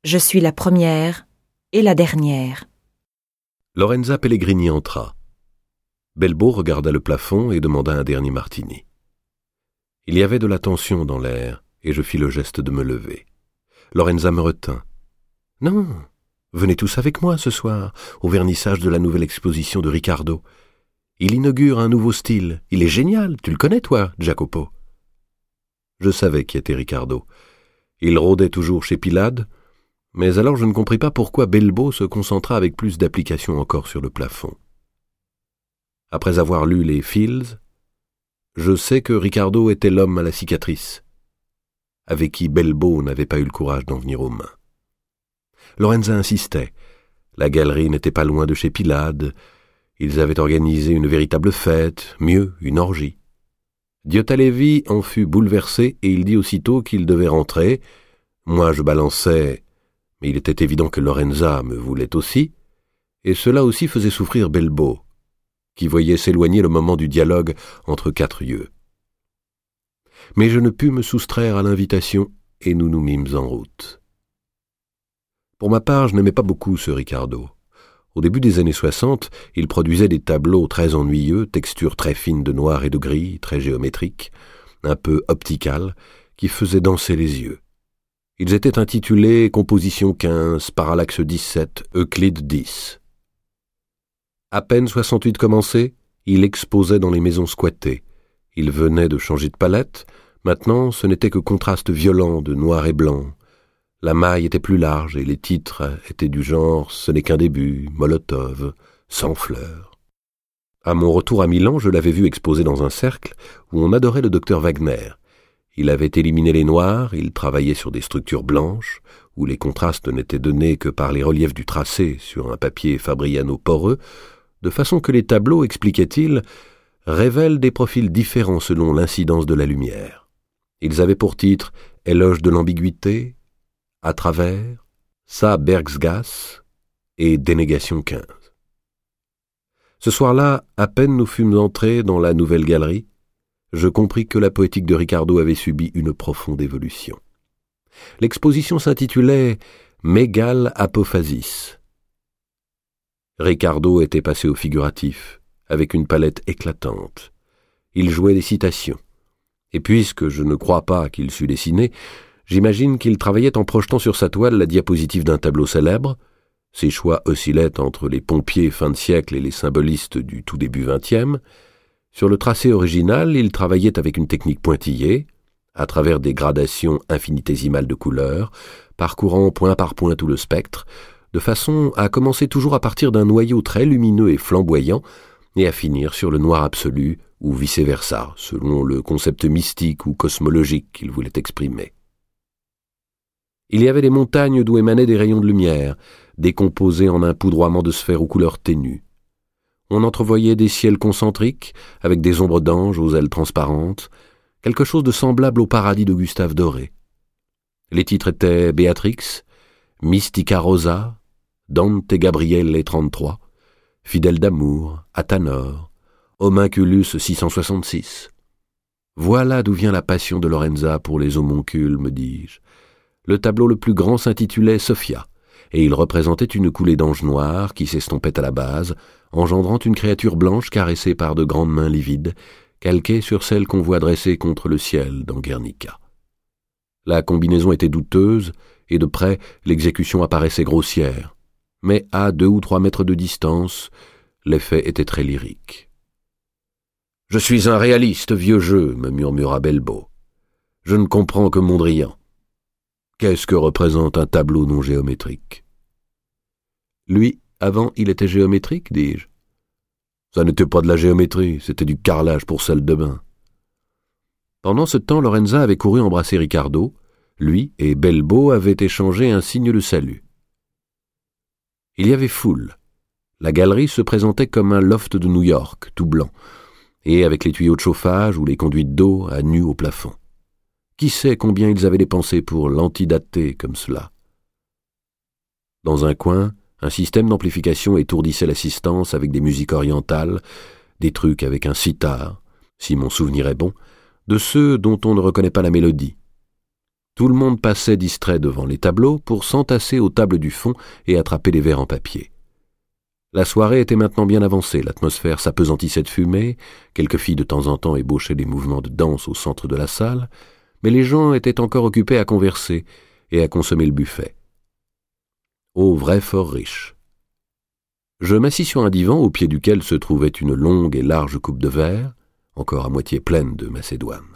Je suis la première et la dernière. Lorenza Pellegrini entra. Belbo regarda le plafond et demanda un dernier martini. Il y avait de la tension dans l'air, et je fis le geste de me lever. Lorenza me retint. « Non, venez tous avec moi ce soir, au vernissage de la nouvelle exposition de Ricardo. Il inaugure un nouveau style. Il est génial, tu le connais toi, Jacopo ?» Je savais qui était Ricardo. Il rôdait toujours chez Pilade, mais alors je ne compris pas pourquoi Belbo se concentra avec plus d'application encore sur le plafond. Après avoir lu les Fields, je sais que Ricardo était l'homme à la cicatrice, avec qui Belbo n'avait pas eu le courage d'en venir aux mains. Lorenza insistait. La galerie n'était pas loin de chez Pilade. Ils avaient organisé une véritable fête, mieux, une orgie. Diotalevi en fut bouleversé et il dit aussitôt qu'il devait rentrer. Moi je balançais, mais il était évident que Lorenza me voulait aussi, et cela aussi faisait souffrir Belbo, qui voyait s'éloigner le moment du dialogue entre quatre yeux. Mais je ne pus me soustraire à l'invitation et nous nous mîmes en route. Pour ma part, je n'aimais pas beaucoup ce Ricardo. Au début des années 60, il produisait des tableaux très ennuyeux, textures très fines de noir et de gris, très géométriques, un peu opticales, qui faisaient danser les yeux. Ils étaient intitulés Composition 15, Parallaxe 17, Euclide 10. À peine 68 commencé, il exposait dans les maisons squattées. Il venait de changer de palette, maintenant ce n'était que contraste violent de noir et blanc. La maille était plus large et les titres étaient du genre « Ce n'est qu'un début »,« Molotov »,« Sans fleurs ». À mon retour à Milan, je l'avais vu exposer dans un cercle où on adorait le docteur Wagner. Il avait éliminé les noirs, il travaillait sur des structures blanches, où les contrastes n'étaient donnés que par les reliefs du tracé sur un papier Fabriano poreux, de façon que les tableaux, expliquait-il, révèlent des profils différents selon l'incidence de la lumière. Ils avaient pour titre « Éloge de l'ambiguïté », À travers, Sa Bergsgasse et Dénégation 15. Ce soir-là, à peine nous fûmes entrés dans la nouvelle galerie, je compris que la poétique de Ricardo avait subi une profonde évolution. L'exposition s'intitulait « Mégale Apophasis ». Ricardo était passé au figuratif, avec une palette éclatante. Il jouait des citations. Et puisque je ne crois pas qu'il sût dessiner, j'imagine qu'il travaillait en projetant sur sa toile la diapositive d'un tableau célèbre. Ses choix oscillaient entre les pompiers fin de siècle et les symbolistes du tout début XXe. Sur le tracé original, il travaillait avec une technique pointillée, à travers des gradations infinitésimales de couleurs, parcourant point par point tout le spectre, de façon à commencer toujours à partir d'un noyau très lumineux et flamboyant et à finir sur le noir absolu ou vice-versa, selon le concept mystique ou cosmologique qu'il voulait exprimer. Il y avait des montagnes d'où émanaient des rayons de lumière, décomposés en un poudroiement de sphères aux couleurs ténues. On entrevoyait des ciels concentriques, avec des ombres d'anges aux ailes transparentes, quelque chose de semblable au paradis de Gustave Doré. Les titres étaient Béatrix, Mystica Rosa, Dante Gabriele 33, Fidèle d'amour, Athanor, Homunculus 666. Voilà d'où vient la passion de Lorenza pour les homoncules, me dis-je. Le tableau le plus grand s'intitulait Sophia, et il représentait une coulée d'anges noirs qui s'estompait à la base, engendrant une créature blanche caressée par de grandes mains livides, calquées sur celles qu'on voit dressées contre le ciel dans Guernica. La combinaison était douteuse, et de près l'exécution apparaissait grossière, mais à 2 ou 3 mètres de distance, l'effet était très lyrique. « Je suis un réaliste, vieux jeu, me murmura Belbo. Je ne comprends que Mondrian. Qu'est-ce que représente un tableau non géométrique ?» Lui, avant, il était géométrique, dis-je. Ça n'était pas de la géométrie, c'était du carrelage pour salle de bain. Pendant ce temps, Lorenza avait couru embrasser Ricardo. Lui et Belbo avaient échangé un signe de salut. Il y avait foule. La galerie se présentait comme un loft de New York, tout blanc, et avec les tuyaux de chauffage ou les conduites d'eau à nu au plafond. Qui sait combien ils avaient dépensé pour l'antidater comme cela? Dans un coin, un système d'amplification étourdissait l'assistance avec des musiques orientales, des trucs avec un sitar, si mon souvenir est bon, de ceux dont on ne reconnaît pas la mélodie. Tout le monde passait distrait devant les tableaux pour s'entasser aux tables du fond et attraper les verres en papier. La soirée était maintenant bien avancée, l'atmosphère s'apesantissait de fumée, quelques filles de temps en temps ébauchaient des mouvements de danse au centre de la salle, mais les gens étaient encore occupés à converser et à consommer le buffet. Au vrai fort riche. Je m'assis sur un divan au pied duquel se trouvait une longue et large coupe de verre, encore à moitié pleine de macédoine.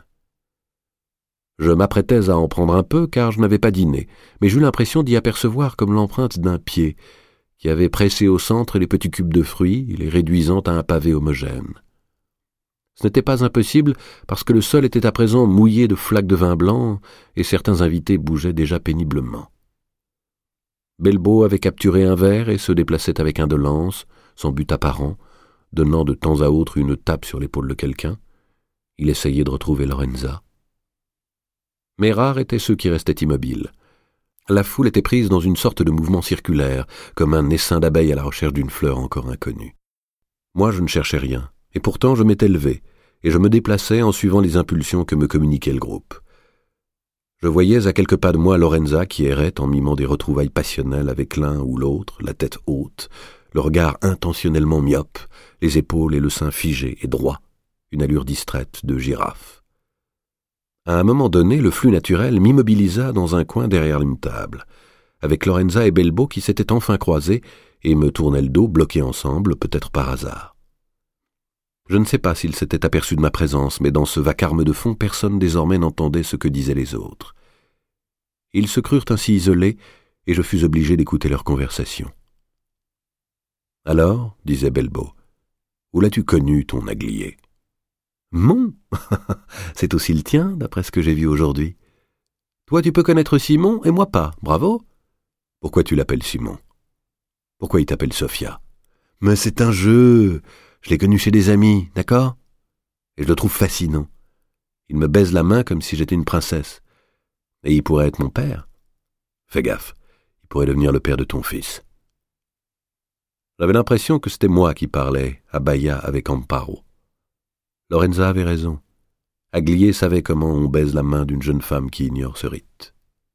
Je m'apprêtais à en prendre un peu car je n'avais pas dîné, mais j'eus l'impression d'y apercevoir comme l'empreinte d'un pied qui avait pressé au centre les petits cubes de fruits, les réduisant à un pavé homogène. Ce n'était pas impossible parce que le sol était à présent mouillé de flaques de vin blanc et certains invités bougeaient déjà péniblement. Bellebeau avait capturé un verre et se déplaçait avec indolence, sans but apparent, donnant de temps à autre une tape sur l'épaule de quelqu'un. Il essayait de retrouver Lorenza. Mais rares étaient ceux qui restaient immobiles. La foule était prise dans une sorte de mouvement circulaire, comme un essaim d'abeilles à la recherche d'une fleur encore inconnue. Moi, je ne cherchais rien, et pourtant je m'étais levé, et je me déplaçais en suivant les impulsions que me communiquait le groupe. Je voyais à quelques pas de moi Lorenza qui errait en mimant des retrouvailles passionnelles avec l'un ou l'autre, la tête haute, le regard intentionnellement myope, les épaules et le sein figés et droits, une allure distraite de girafe. À un moment donné, le flux naturel m'immobilisa dans un coin derrière une table, avec Lorenza et Bellebeau qui s'étaient enfin croisés et me tournaient le dos, bloqués ensemble, peut-être par hasard. Je ne sais pas s'ils s'étaient aperçus de ma présence, mais dans ce vacarme de fond, personne désormais n'entendait ce que disaient les autres. Ils se crurent ainsi isolés, et je fus obligé d'écouter leur conversation. « Alors, disait Bellebeau, où l'as-tu connu, ton Aglier ?»« Mon, c'est aussi le tien, d'après ce que j'ai vu aujourd'hui. Toi, tu peux connaître Simon, et moi pas, bravo. Pourquoi tu l'appelles Simon? Pourquoi il t'appelle Sophia? Mais c'est un jeu. Je l'ai connu chez des amis, d'accord? Et je le trouve fascinant. Il me baise la main comme si j'étais une princesse. Et il pourrait être mon père. Fais gaffe, il pourrait devenir le père de ton fils. » J'avais l'impression que c'était moi qui parlais à Bahia avec Amparo. Lorenza avait raison. Aglier savait comment on baise la main d'une jeune femme qui ignore ce rite.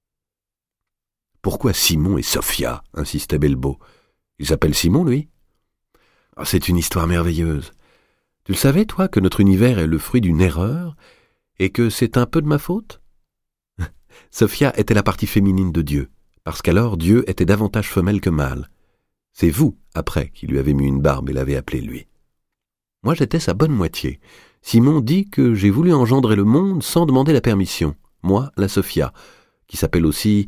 « Pourquoi Simon et Sophia ?» insistait Bellebeau. « Il s'appelle Simon, lui ?»« Ah, c'est une histoire merveilleuse. Tu le savais, toi, que notre univers est le fruit d'une erreur et que c'est un peu de ma faute ?» Sophia était la partie féminine de Dieu, parce qu'alors Dieu était davantage femelle que mâle. C'est vous, après, qui lui avez mis une barbe et l'avez appelé lui. Moi, j'étais sa bonne moitié. Simon dit que j'ai voulu engendrer le monde sans demander la permission. Moi, la Sophia, qui s'appelle aussi...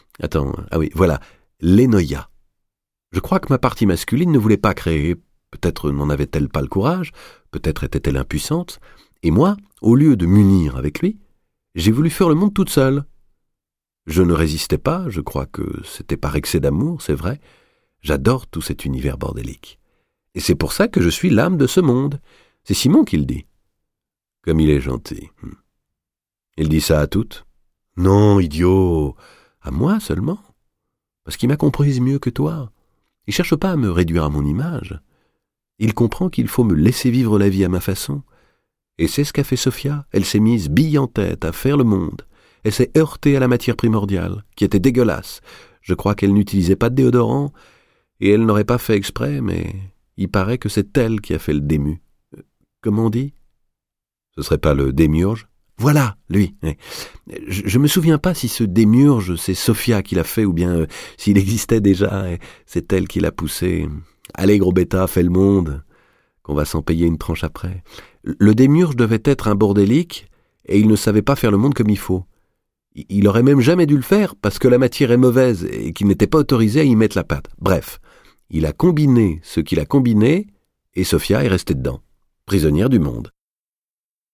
l'Enoia. Je crois que ma partie masculine ne voulait pas créer. Peut-être n'en avait-elle pas le courage, peut-être était-elle impuissante. Et moi, au lieu de m'unir avec lui, j'ai voulu faire le monde toute seule. Je ne résistais pas, je crois que c'était par excès d'amour, c'est vrai. J'adore tout cet univers bordélique. Et c'est pour ça que je suis l'âme de ce monde. C'est Simon qui le dit. Comme il est gentil. Il dit ça à toutes? Non, idiot. À moi seulement. Parce qu'il m'a comprise mieux que toi. Il cherche pas à me réduire à mon image. Il comprend qu'il faut me laisser vivre la vie à ma façon. Et c'est ce qu'a fait Sophia. Elle s'est mise bille en tête à faire le monde. Elle s'est heurtée à la matière primordiale, qui était dégueulasse. Je crois qu'elle n'utilisait pas de déodorant, et elle n'aurait pas fait exprès, mais il paraît que c'est elle qui a fait le dému. Comment on dit? Ce serait pas le démiurge? Voilà, lui. Je me souviens pas si ce démiurge, c'est Sophia qui l'a fait, ou bien s'il existait déjà, et c'est elle qui l'a poussé. Allez, gros bêta, fais le monde, qu'on va s'en payer une tranche après. Le démiurge devait être un bordélique, et il ne savait pas faire le monde comme il faut. Il aurait même jamais dû le faire, parce que la matière est mauvaise, et qu'il n'était pas autorisé à y mettre la patte. Bref, il a combiné ce qu'il a combiné, et Sophia est restée dedans, prisonnière du monde.